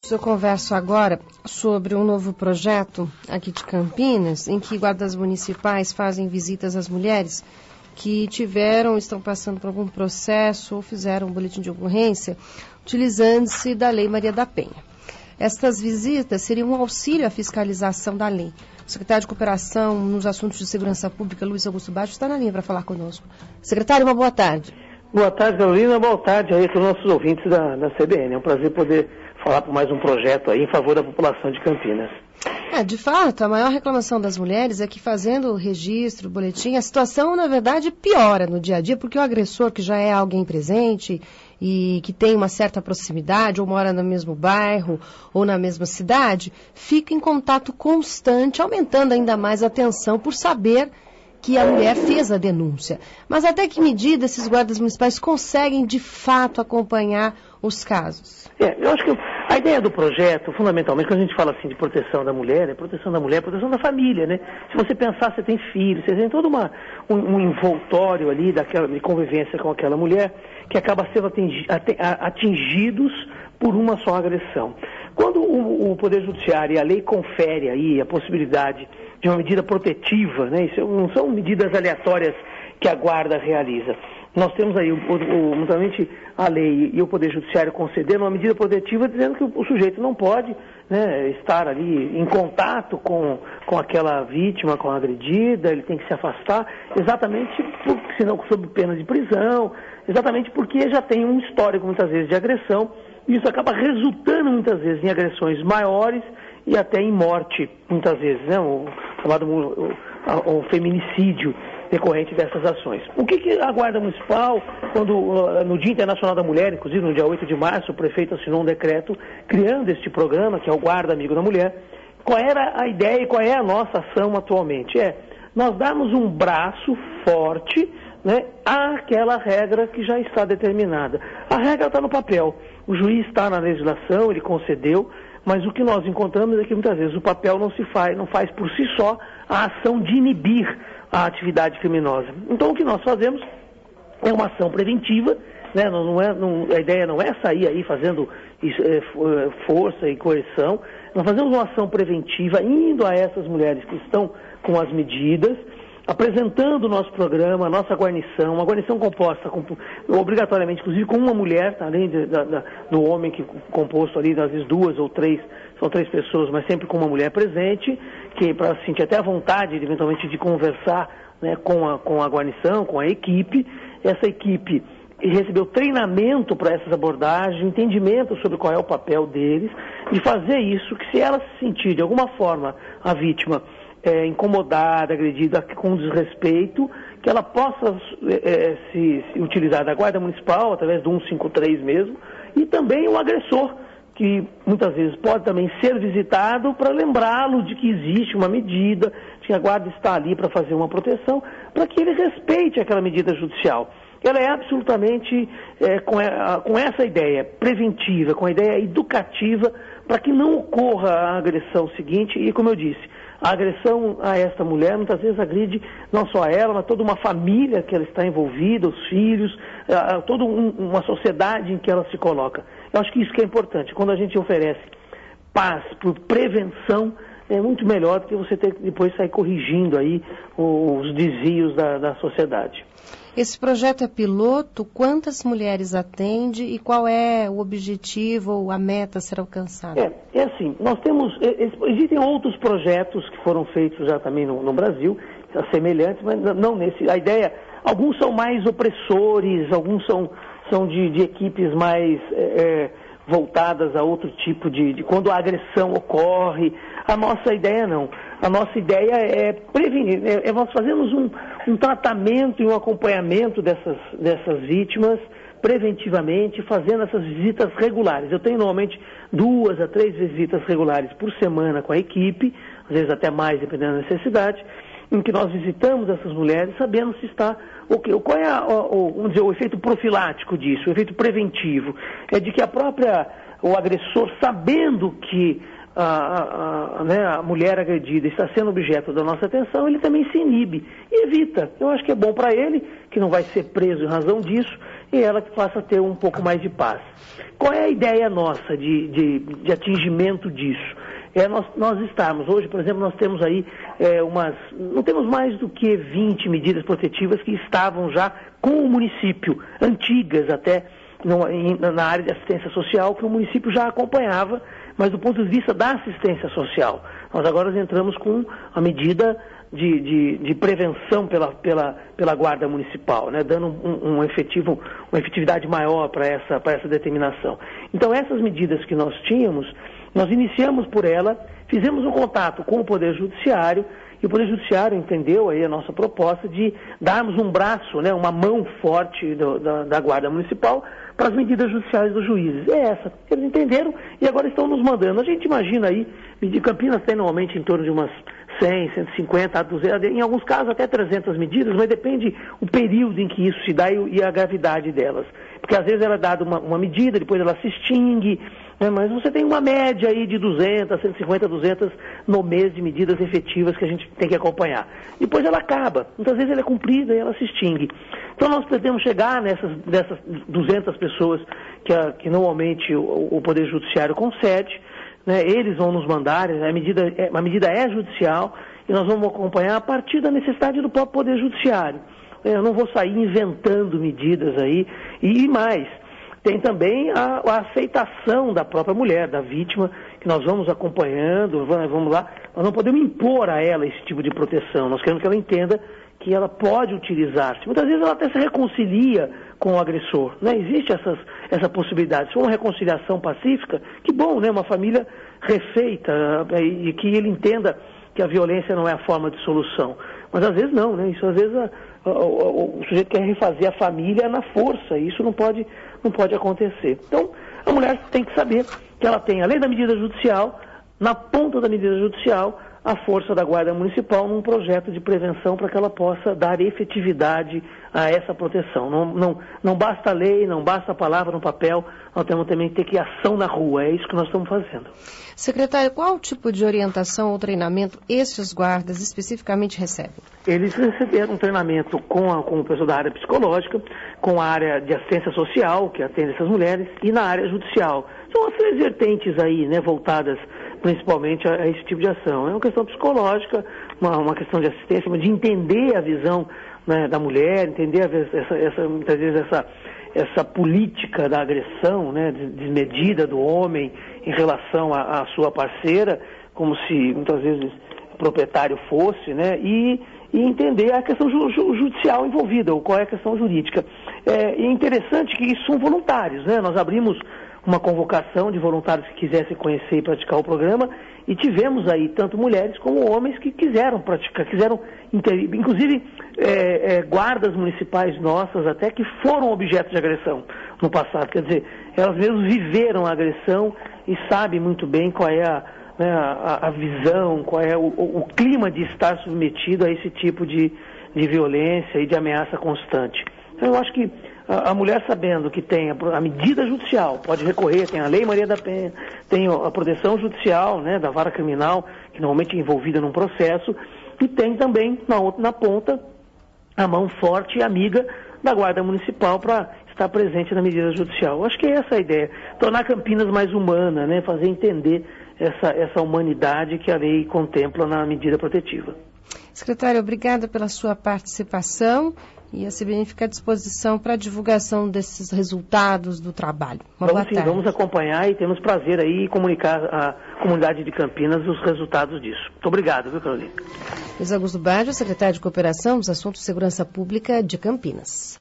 Eu converso agora sobre um novo projeto aqui de Campinas, em que guardas municipais fazem visitas às mulheres que estão passando por algum processo ou fizeram um boletim de ocorrência, utilizando-se da Lei Maria da Penha. Estas visitas seriam um auxílio à fiscalização da lei. O secretário de Cooperação nos Assuntos de Segurança Pública, Luiz Augusto Baggio, está na linha para falar conosco. Secretário, uma boa tarde. Boa tarde, Carolina. Boa tarde aí para os nossos ouvintes da CBN. É um prazer poder falar por mais um projeto aí em favor da população de Campinas. De fato, a maior reclamação das mulheres é que fazendo o registro, o boletim, a situação, na verdade, piora no dia a dia, porque o agressor, que já é alguém presente e que tem uma certa proximidade, ou mora no mesmo bairro ou na mesma cidade, fica em contato constante, aumentando ainda mais a tensão por saber que a mulher fez a denúncia. Mas até que medida esses guardas municipais conseguem, de fato, acompanhar os casos? Eu acho que a ideia do projeto, fundamentalmente, quando a gente fala assim de proteção da mulher, proteção da família, né? Se você pensar, você tem filhos, você tem todo um envoltório ali de convivência com aquela mulher que acaba sendo atingidos por uma só agressão. Quando o Poder Judiciário e a lei confere aí a possibilidade de uma medida protetiva, né? Isso não são medidas aleatórias que a guarda realiza. Nós temos aí, mutuamente, a lei e o Poder Judiciário concedendo uma medida protetiva dizendo que o sujeito não pode, né, estar ali em contato com aquela vítima, com a agredida, ele tem que se afastar, exatamente senão sob pena de prisão, exatamente porque já tem um histórico, muitas vezes, de agressão, e isso acaba resultando, muitas vezes, em agressões maiores e até em morte, muitas vezes, né, o chamado o feminicídio decorrente dessas ações. O que a Guarda Municipal, no Dia Internacional da Mulher, inclusive no dia 8 de março, o prefeito assinou um decreto criando este programa, que é o Guarda Amigo da Mulher. Qual era a ideia e qual é a nossa ação atualmente? Nós darmos um braço forte, né, àquela regra que já está determinada. A regra está no papel, o juiz está na legislação, ele concedeu, mas o que nós encontramos é que muitas vezes o papel não faz por si só a ação de inibir a atividade criminosa. Então o que nós fazemos é uma ação preventiva, né? A ideia não é sair aí fazendo força e coerção, nós fazemos uma ação preventiva indo a essas mulheres que estão com as medidas, apresentando o nosso programa, a nossa guarnição, uma guarnição composta obrigatoriamente, inclusive com uma mulher, além do homem que composto ali, às vezes duas ou três, são 3 pessoas, mas sempre com uma mulher presente, que para sentir até a vontade, eventualmente, de conversar, né, com a guarnição, com a equipe. Essa equipe recebeu treinamento para essas abordagens, entendimento sobre qual é o papel deles, de fazer isso, que se ela se sentir de alguma forma a vítima incomodada, agredida, com desrespeito, que ela possa se utilizar da Guarda Municipal, através do 153 mesmo, e também o agressor, que muitas vezes pode também ser visitado para lembrá-lo de que existe uma medida, de que a guarda está ali para fazer uma proteção, para que ele respeite aquela medida judicial. Ela é absolutamente com essa ideia preventiva, com a ideia educativa, para que não ocorra a agressão seguinte, e como eu disse, a agressão a esta mulher muitas vezes agride não só a ela, mas toda uma família que ela está envolvida, os filhos, toda uma sociedade em que ela se coloca. Eu acho que isso que é importante. Quando a gente oferece paz por prevenção, é muito melhor do que você ter que depois sair corrigindo aí os desvios da sociedade. Esse projeto é piloto? Quantas mulheres atende e qual é o objetivo ou a meta a ser alcançada? É assim, nós temos, existem outros projetos que foram feitos já também no Brasil, semelhantes, mas não nesse. A ideia, alguns são mais opressores, alguns são de equipes mais voltadas a outro tipo de quando a agressão ocorre. A nossa ideia não. A nossa ideia é prevenir. Nós fazemos um tratamento e um acompanhamento dessas vítimas preventivamente, fazendo essas visitas regulares. Eu tenho normalmente 2 a 3 visitas regulares por semana com a equipe, às vezes até mais, dependendo da necessidade, em que nós visitamos essas mulheres, sabendo se está qual é vamos dizer, o efeito profilático disso, o efeito preventivo. É de que o agressor, sabendo que a mulher agredida está sendo objeto da nossa atenção, ele também se inibe e evita. Eu acho que é bom para ele, que não vai ser preso em razão disso, e ela que passa a ter um pouco mais de paz. Qual é a ideia nossa de atingimento disso? Nós estarmos, hoje, por exemplo, nós temos aí não temos mais do que 20 medidas protetivas que estavam já com o município, antigas até, na área de assistência social, que o município já acompanhava, mas do ponto de vista da assistência social. Nós agora entramos com a medida de prevenção pela Guarda Municipal, né, dando uma efetividade maior para essa determinação. Então, essas medidas que nós tínhamos, nós iniciamos por ela, fizemos um contato com o Poder Judiciário, e o Poder Judiciário entendeu aí a nossa proposta de darmos um braço, né, uma mão forte da Guarda Municipal para as medidas judiciais dos juízes. É essa. Eles entenderam e agora estão nos mandando. A gente imagina aí, Campinas tem normalmente em torno de umas 100, 150, 200, em alguns casos até 300 medidas, mas depende o período em que isso se dá e a gravidade delas. Porque às vezes ela é dada uma medida, depois ela se extingue, né, mas você tem uma média aí de 200, 150, 200 no mês de medidas efetivas que a gente tem que acompanhar. Depois ela acaba, muitas vezes ela é cumprida e ela se extingue. Então nós pretendemos chegar dessas 200 pessoas que normalmente o Poder Judiciário concede, né, eles vão nos mandar, a medida é judicial e nós vamos acompanhar a partir da necessidade do próprio Poder Judiciário. Eu não vou sair inventando medidas aí, e mais, tem também a aceitação da própria mulher, da vítima, que nós vamos acompanhando, vamos lá, nós não podemos impor a ela esse tipo de proteção, nós queremos que ela entenda que ela pode utilizar-se. Muitas vezes ela até se reconcilia com o agressor, né? Existe essa possibilidade. Se for uma reconciliação pacífica, que bom, né? Uma família refeita e que ele entenda que a violência não é a forma de solução. Mas às vezes não, né? Isso às vezes o sujeito quer refazer a família na força, e isso não pode acontecer. Então, a mulher tem que saber que ela tem, além da medida judicial, na ponta da medida judicial, a força da Guarda Municipal num projeto de prevenção para que ela possa dar efetividade a essa proteção. Não basta a lei, não basta a palavra no papel, nós temos também que ter que ir ação na rua, é isso que nós estamos fazendo. Secretário, qual tipo de orientação ou treinamento esses guardas especificamente recebem? Eles receberam um treinamento com o pessoal da área psicológica, com a área de assistência social, que atende essas mulheres, e na área judicial. São as três vertentes aí, né, voltadas principalmente a esse tipo de ação. É uma questão psicológica, uma questão de assistência, de entender a visão, né, da mulher, entender muitas vezes essa política da agressão, né, desmedida do homem em relação à sua parceira, como se muitas vezes o proprietário fosse, né, e entender a questão judicial envolvida, ou qual é a questão jurídica. É interessante que isso são voluntários, né? Nós abrimos uma convocação de voluntários que quisessem conhecer e praticar o programa, e tivemos aí tanto mulheres como homens que quiseram praticar, inclusive guardas municipais nossas até que foram objeto de agressão no passado. Quer dizer, elas mesmas viveram a agressão e sabem muito bem qual é a visão, qual é o clima de estar submetido a esse tipo de violência e de ameaça constante. Então eu acho que a mulher, sabendo que tem a medida judicial, pode recorrer, tem a Lei Maria da Penha, tem a proteção judicial, né, da vara criminal, que normalmente é envolvida num processo, e tem também, na ponta, a mão forte e amiga da Guarda Municipal para estar presente na medida judicial. Eu acho que é essa a ideia, tornar Campinas mais humana, né, fazer entender essa humanidade que a lei contempla na medida protetiva. Secretário, obrigada pela sua participação, e a CBN fica à disposição para a divulgação desses resultados do trabalho. Vamos acompanhar e temos prazer aí em comunicar à comunidade de Campinas os resultados disso. Muito obrigado, viu, Carolina? Luiz Augusto Baggio, secretário de Cooperação dos Assuntos de Segurança Pública de Campinas.